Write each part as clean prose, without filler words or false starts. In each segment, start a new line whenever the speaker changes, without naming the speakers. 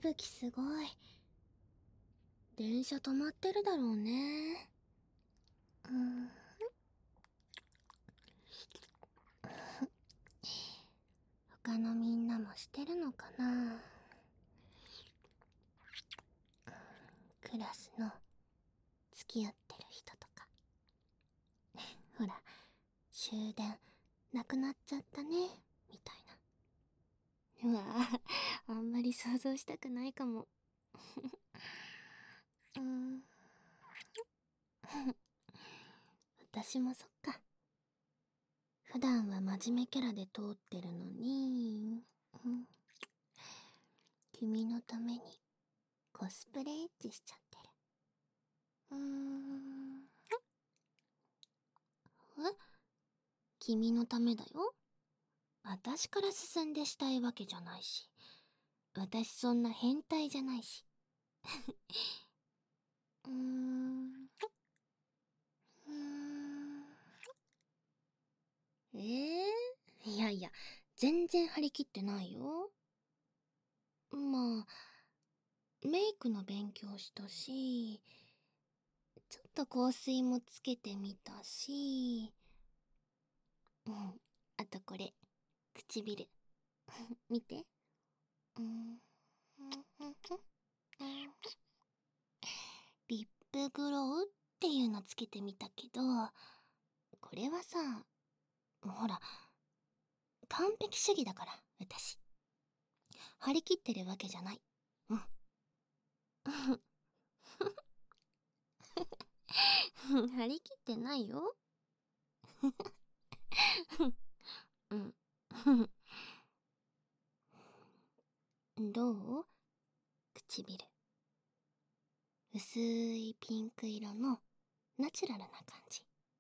吹雪すごい。電車止まってるだろうね。他のみんなもしてるのかな。クラスの付き合ってる人とか。ほら、終電なくなっちゃったね、みたいな。うわぁ、あんまり想像したくないかも。うーん。私もそっか。普段は真面目キャラで通ってるのに、君のためにコスプレエッチしちゃってる。え、君のためだよ。私から進んでしたいわけじゃないし。私そんな変態じゃないし。うーん。うーん。いやいや、全然張り切ってないよ。まあ、メイクの勉強したし、ちょっと香水もつけてみたし、あとこれ、唇。見て。うん。リップグロウっていうのつけてみたけど、これはさ、ほら、完璧主義だから、私。張り切ってるわけじゃない。うん。張り切ってないよ。うん。どう？唇。薄いピンク色のナチュラルな感じ。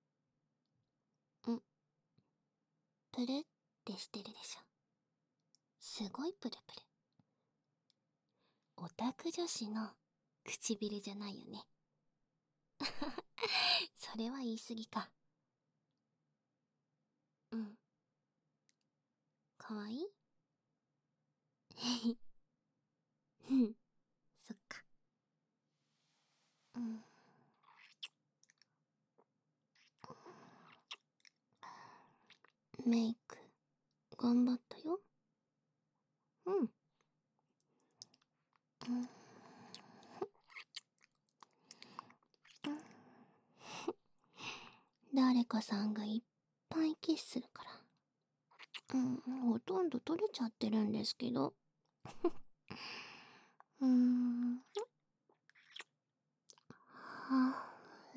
プルってしてるでしょ。すごいプルプル。オタク女子の唇じゃないよね。それは言い過ぎか。かわいい。そっか。メイク、頑張ったよ。誰かさんがいっぱいキスするから。ほとんど取れちゃってるんですけど。はぁ、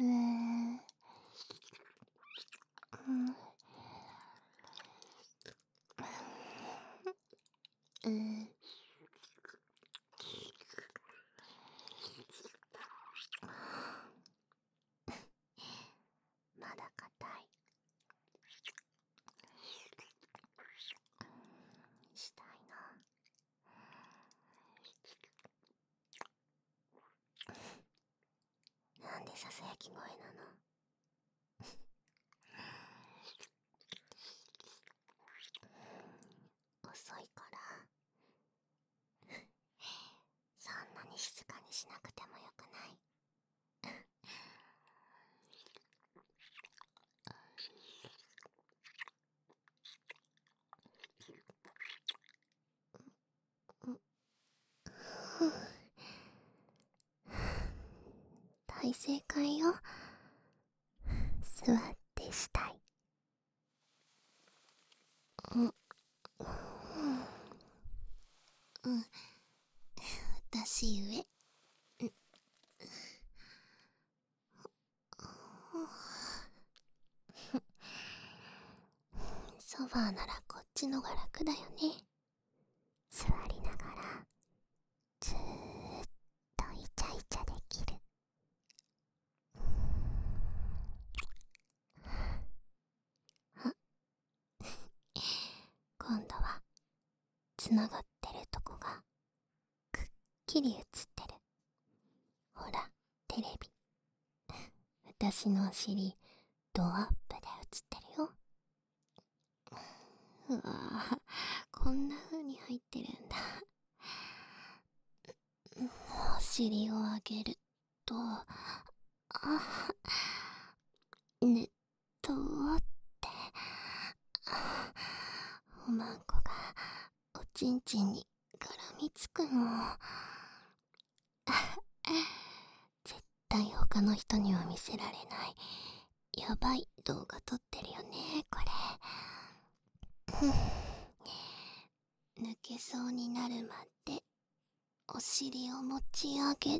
まだ硬い。したいな。なんでささやき声なの？遅いから。そんなに静かにしなくてもよくない？大正解よ。座ってしたい。私上。ソファーならこっちのが楽だよね。座りながらずーっとイチャイチャできる。今度はつながってるとこがくっきり映ってる。ほら、テレビ。私のお尻ドアップで映ってるよ。うわぁ、こんな風に入ってるんだ。 尻を上げると、ねっとって、おまんこがおちんちんに絡みつくの。絶対他の人には見せられないやばい動画撮ってるよね、これ。抜けそうになるまでお尻を持ち上げて、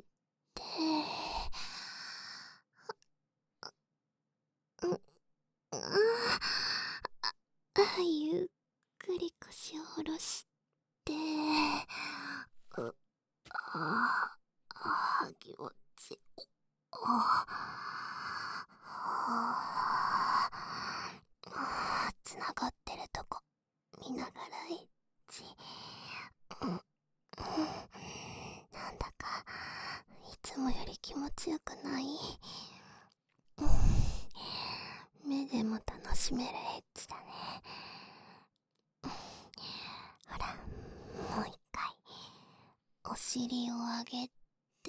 ゆっくり腰を下ろして、気持ちいい。つながってるとこ見ながらエッチ。なんだかいつもより気持ちよくない？目でも楽しめるエッチだね。ほら、もう一回お尻を上げて、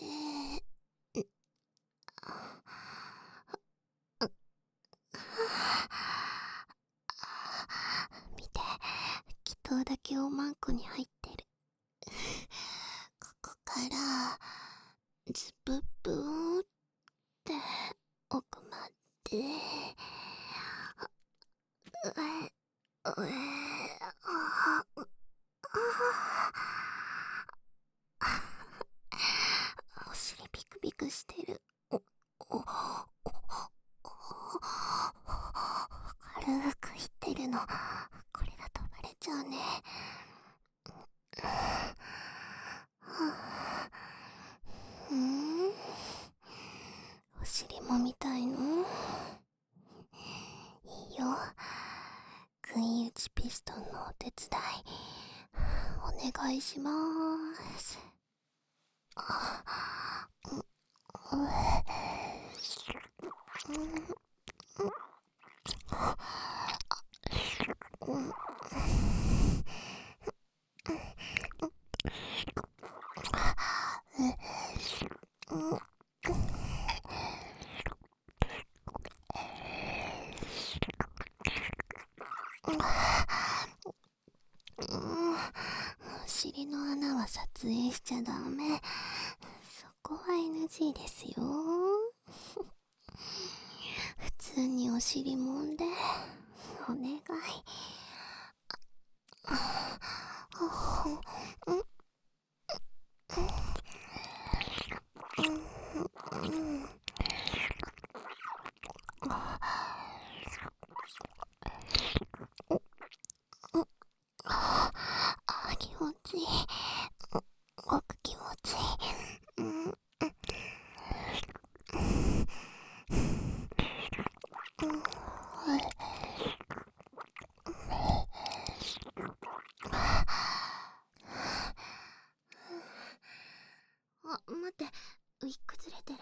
見て、気筒だけおまんこに入ってる。ここからズブブーって奥まで、お尻ビクビクしてる。軽くいってるの。これだとバレちゃうね。お尻も見たいの？いいよ。杭打ちピストンのお手伝いお願いしまーす。お尻の穴は撮影しちゃダメ。そこは NG ですよ。普通にお尻もんでお願い。気持ちいい。すごく気持ちいい。待って、ウィッグずれてる。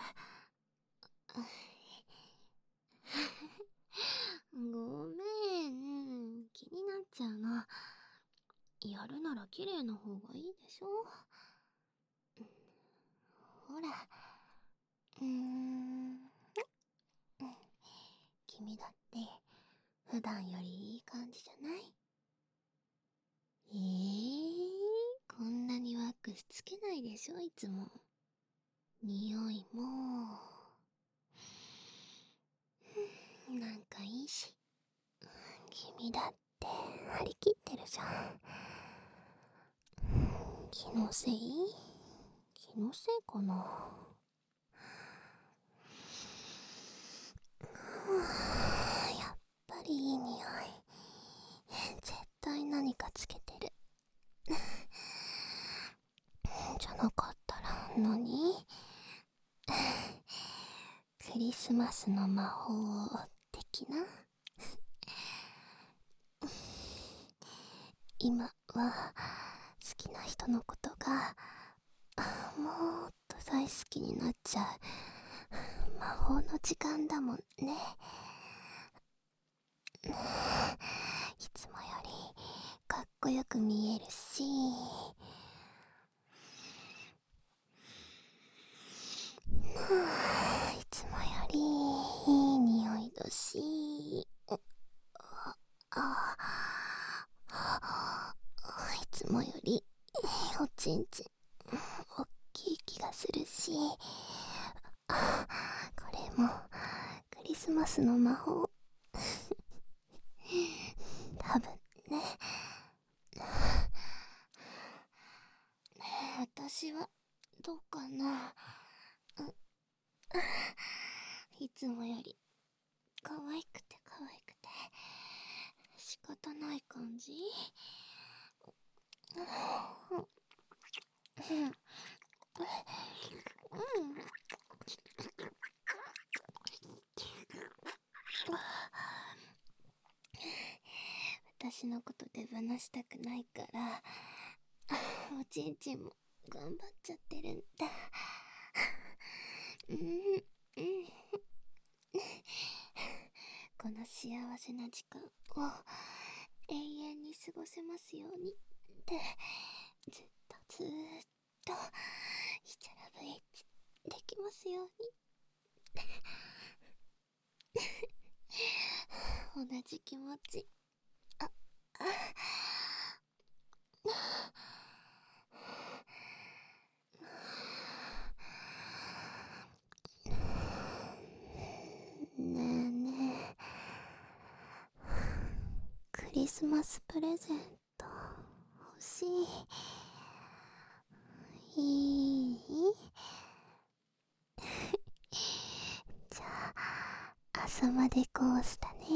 ごめん、気になっちゃうの。やるなら綺麗な方がいいでしょ。ほら、君だって普段よりいい感じじゃない？こんなにワックスつけないでしょ、いつも。匂いもなんかいいし。君だって張り切ってるじゃん。気のせい？気のせいかな。やっぱりいい匂い。絶対何かつけてる。じゃなかったら何？クリスマスの魔法的な？今は好きな人のことがもっと大好きになっちゃう魔法の時間だもんね。いつもよりかっこよく見えるし、 いつもよりいい匂いだし、いつもよりおちんちんおっきい気がするし、これもクリスマスの魔法多分ね。私はどうかな。いつもより可愛くて仕方ない感じ。私のこと手放したくないからおちんちんも頑張っちゃってるんだ。この幸せな時間を永遠に過ごせますようにってずっとヒチャラブエッチできますように。同じ気持ち。ねえねえ、クリスマスプレゼント欲しい。いい？じゃあ朝までコースだね。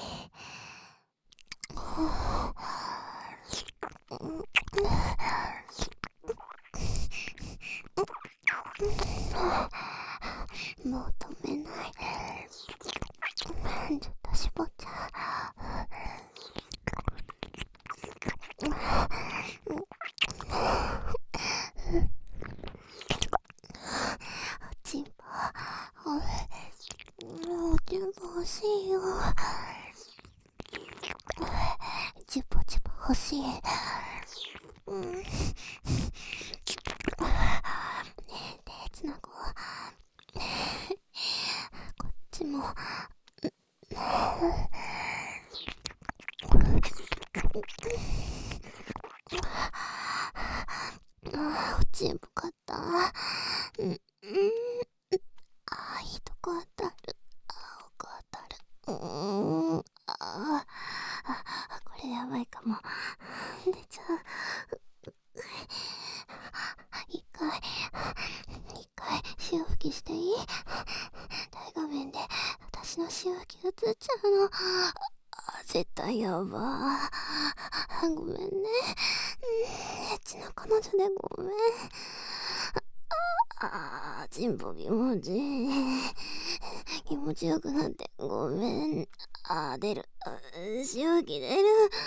もう止めない。ずっと絞っちゃう。おちんぽ欲しいよ。チュポチュポ欲しい。ねえ、手つなごう。こっちも。おちんぽかった。いいとこ当たる。奥当たる。これやばいかも。出ちゃう。一回潮吹きしていい？大画面で私の潮吹き映っちゃうの。絶対やばー。ごめんね。エッチな彼女でごめん。ちんぽ気持ちいい。気持ちよくなってごめん。出る。潮吹き出る。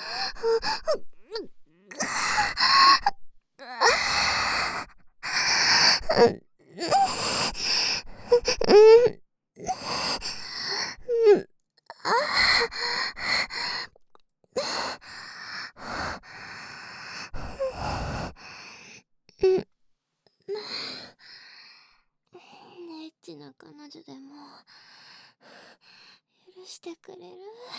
エッチな彼女でも許してくれる？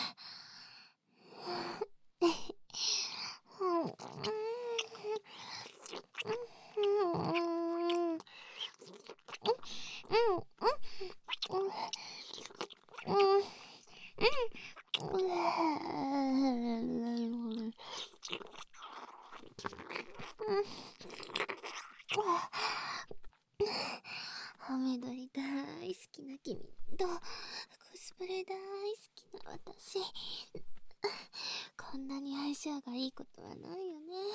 ハメ撮り大好きな君とコスプレ大好きな私、こんなに相性がいいことはないよね。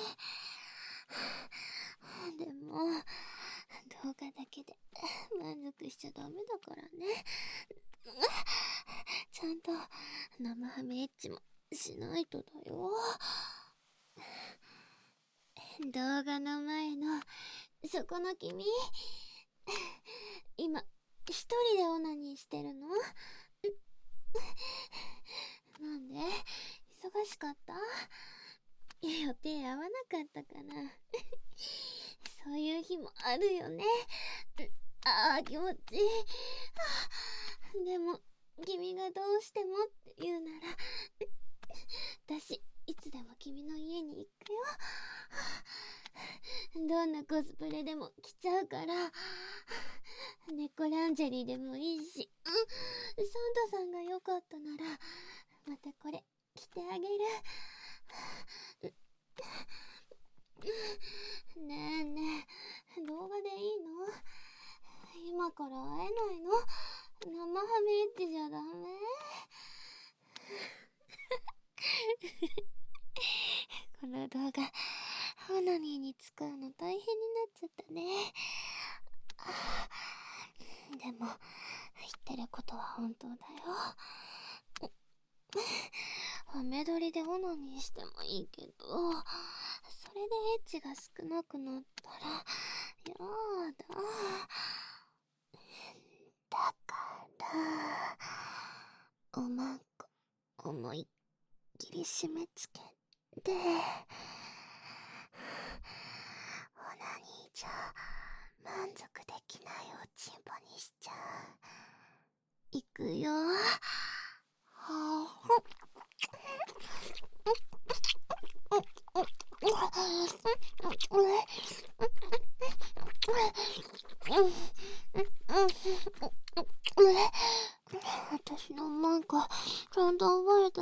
でも動画だけで満足しちゃダメだからね。ちゃんと生ハメエッチもしないとだよ。動画の前のそこの君、今一人でオナニーしてるの？なんで？忙しかった？予定合わなかったかな。そういう日もあるよね。 気持ちいい。でも君がどうしてもって言うなら私いつでも君の家に行くよ。どんなコスプレでも着ちゃうから。猫ランジェリーでもいいし、サンタさんがよかったならまたこれ着てあげる。ねえねえ、動画でいいの？今から会えないの？生ハメエッチじゃダメ？この動画オナニーに使うの大変になっちゃったね。でも言ってることは本当だよ。ハメ撮りでオナニーしてもいいけど、それでエッチが少なくなったらやだ。だからおまんこ思いっきり締め付けて、オナニーじゃ満足できないおちんぽにしちゃう。いくよ。私のなんかちゃんと覚えて。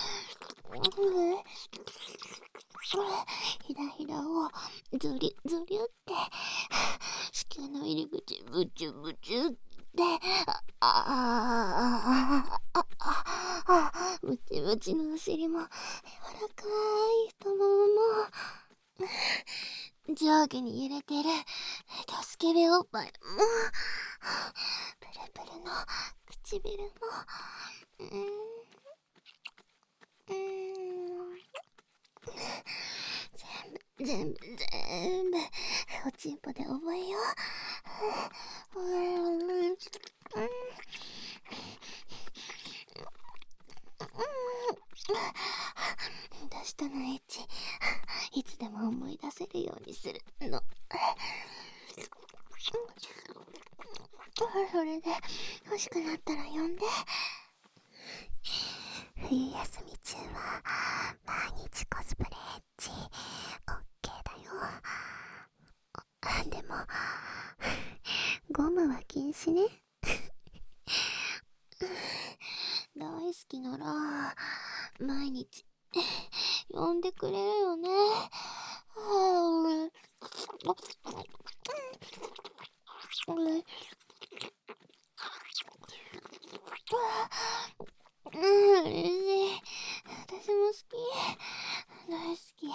ひらひらをずりずりって子宮の入り口ブチュブチュってムチムチのお尻も柔らかい太ももも上下に揺れてるドスケベおっぱいもプルプルの唇も全部おちんぽで覚えよう。出したのエッチいつでも思い出せるようにするの。それで欲しくなったら呼んで。冬休み中は毎日コスプレエッチ OK だよ。でもゴムは禁止ね。大好きなら毎日呼んでくれるよね。嬉しい。私も好き。大好き。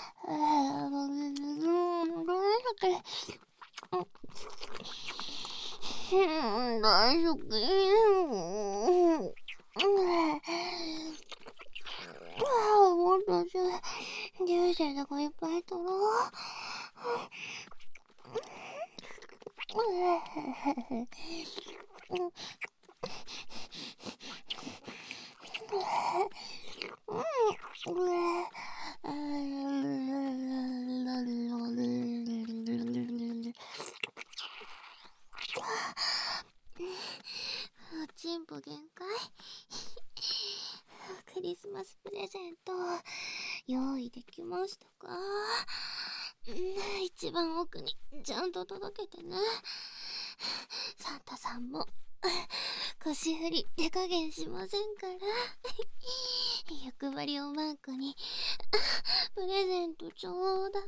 大好き。もっとジューシーとかいっぱい取ろう。おちんぽ限界。クリスマスプレゼント用意できましたか？一番奥にちゃんと届けてね。サンタさんも腰振り手加減しませんから。欲張りおまんこにプレゼントちょうだい。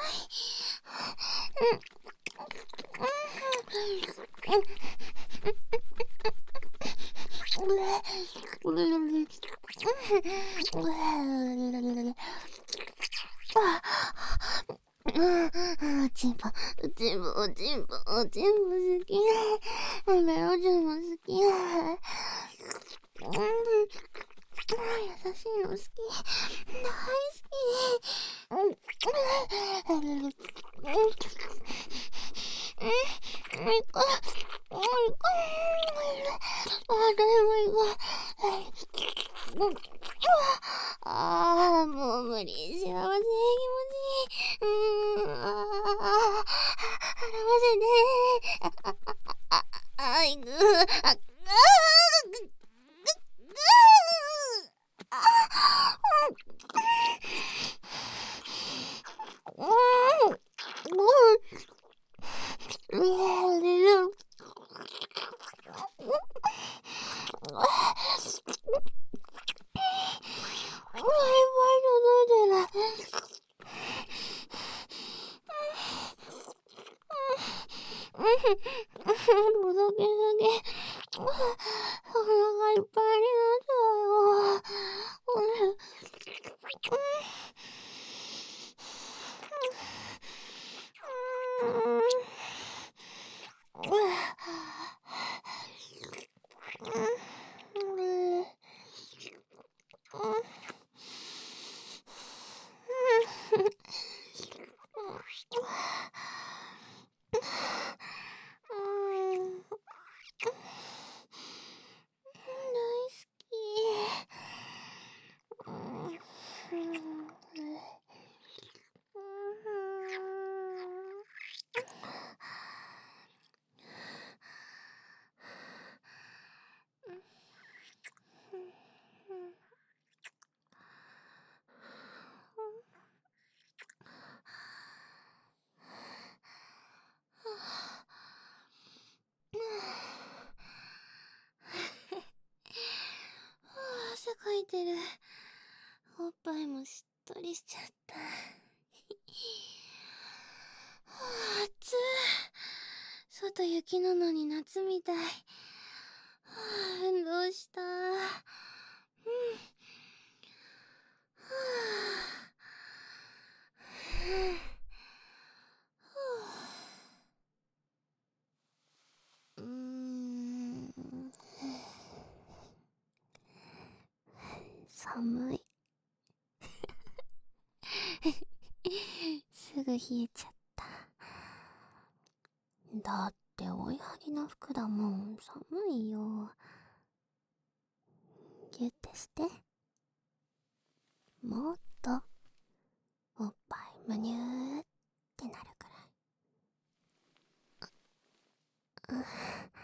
おちんぽ好き。メロジュンも好き。優しいの好き。大好き。もう無理。幸せ気持ちいい。表せて。 ぱいもしっとりしちゃった。はあ、暑い。外雪なのに夏みたい。はあ、運動した。うん。はあ、寒い。すぐ冷えちゃった。だって追いはぎの服だもん。寒いよ。ギュッてして。もっとおっぱいむにゅーってなるくらい。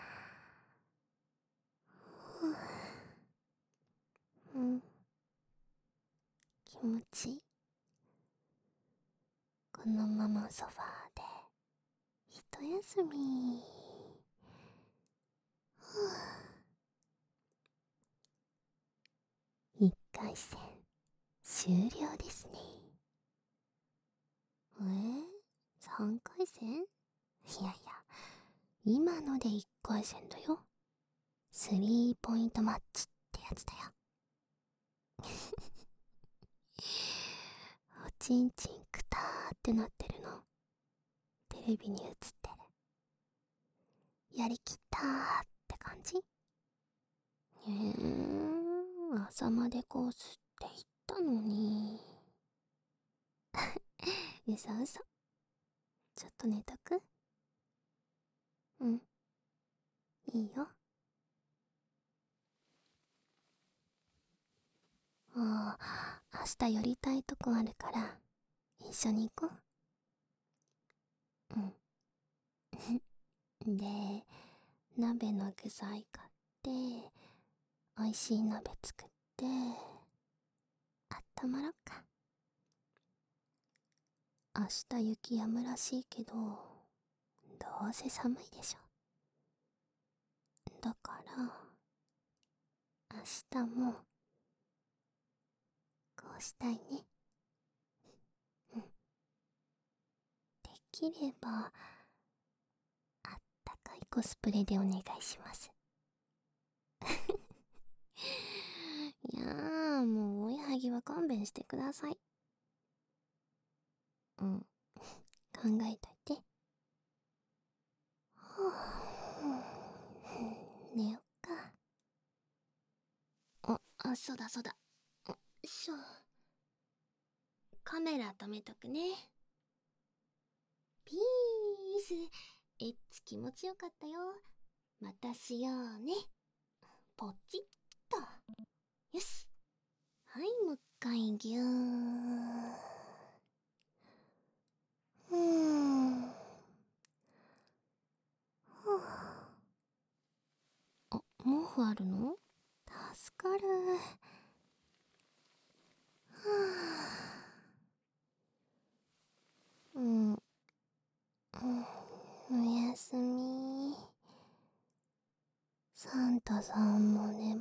うん、気持ちいい。このままソファーで一休み。一回戦終了ですね。3回戦？いやいや、今ので1回戦だよ。スリーポイントマッチってやつだよ。おちんちんくたーってなってるのテレビに映ってる。やりきったーって感じ？朝までコースって言ったのに。うそうそ。ちょっと寝とく？うん、いいよ。ああ、明日寄りたいとこあるから一緒に行こう。うん。で、鍋の具材買っておいしい鍋作ってあったまろっか。明日雪止むらしいけど、どうせ寒いでしょ。だから明日もこうしたいね。うん。できればあったかいコスプレでお願いします。いやー、もう追いはぎは勘弁してください。うん、考えといて。寝よっか。そうだそうだ。カメラ止めとくね。ピース。エッチ気持ちよかったよ。またしようね。ポチッと。よし。はい、もう一回ぎゅー。毛布あるの？助かる。うん、おやすみ。サンタさんも眠